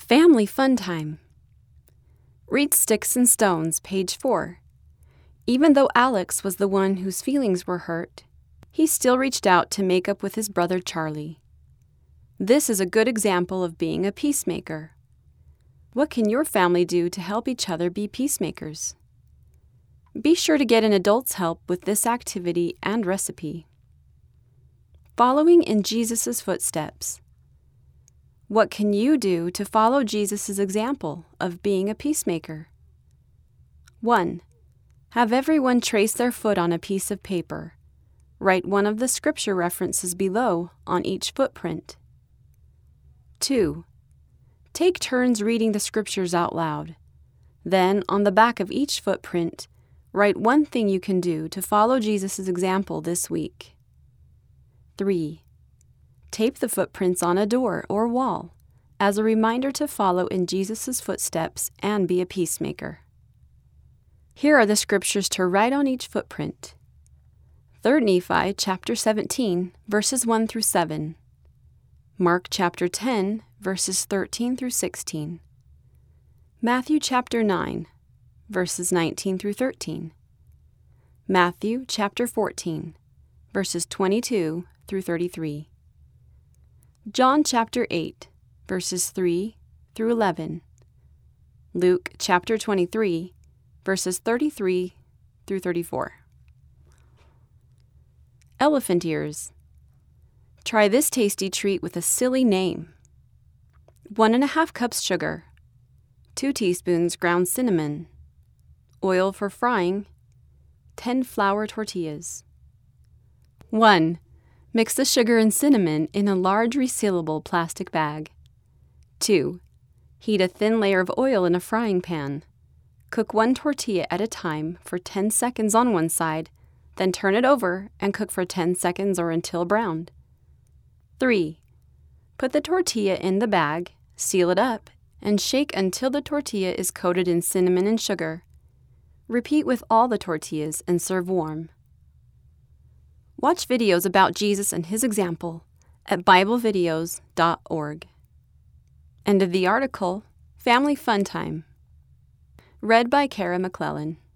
Family Fun Time. Read Sticks and Stones, page 4. Even though Alex was the one whose feelings were hurt, he still reached out to make up with his brother Charlie. This is a good example of being a peacemaker. What can your family do to help each other be peacemakers? Be sure to get an adult's help with this activity and recipe. Following in Jesus' footsteps. What can you do to follow Jesus' example of being a peacemaker? 1. Have everyone trace their foot on a piece of paper. Write one of the scripture references below on each footprint. 2. Take turns reading the scriptures out loud. Then, on the back of each footprint, write one thing you can do to follow Jesus' example this week. 3. Tape the footprints on a door or wall as a reminder to follow in Jesus' footsteps and be a peacemaker. Here are the scriptures to write on each footprint. 3 Nephi chapter 17, verses 1 through 7. Mark chapter 10, verses 13 through 16. Matthew chapter 9, verses 19 through 13. Matthew chapter 14, verses 22 through 33. John chapter 8, verses 3 through 11. Luke chapter 23, verses 33 through 34. Elephant ears. Try this tasty treat with a silly name. 1½ cups sugar, 2 teaspoons ground cinnamon, oil for frying, 10 flour tortillas. 1. Mix the sugar and cinnamon in a large resealable plastic bag. 2. Heat a thin layer of oil in a frying pan. Cook 1 tortilla at a time for 10 seconds on one side, then turn it over and cook for 10 seconds or until browned. 3. Put the tortilla in the bag, seal it up, and shake until the tortilla is coated in cinnamon and sugar. Repeat with all the tortillas and serve warm. Watch videos about Jesus and his example at BibleVideos.org. End of the article, Family Fun Time. Read by Kara McClellan.